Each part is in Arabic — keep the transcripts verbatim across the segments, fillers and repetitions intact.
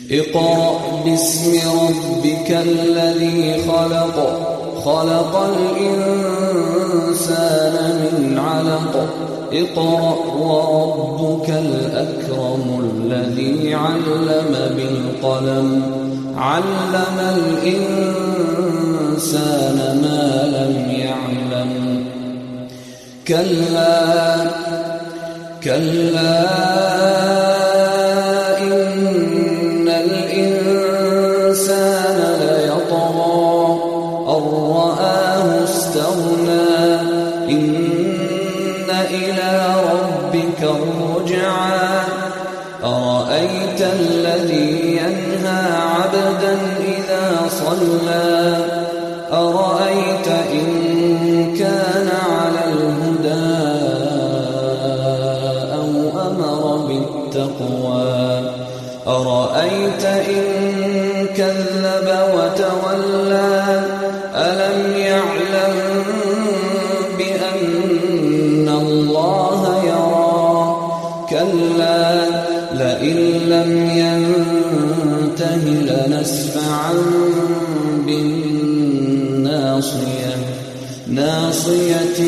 اقرأ باسم ربك الذي خلق خلق الإنسان من علق اقرأ وربك الأكرم الذي علم بالقلم علم الإنسان ما لم يعلم كلا كلا إن الإنسان ليطغى أن رآه استغنى إن إلى ربك الرجعى أرأيت الذي ينهى عبدا إذا صلى أرأيت إن كان على الهدى أو أمر بالتقوى أرأيت إن كذب وتولى ألم يعلم بأن الله يرى كلا لئن لم ينته لنسفعا بالناصية ناصية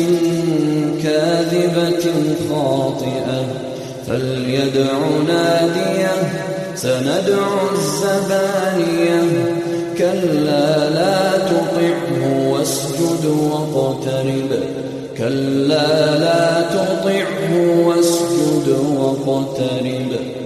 كاذبة خاطئة فليدع ناديه سندع الزبانية كلا لا تطعه واسجد واقترب كلا لا تطعه واسجد واقترب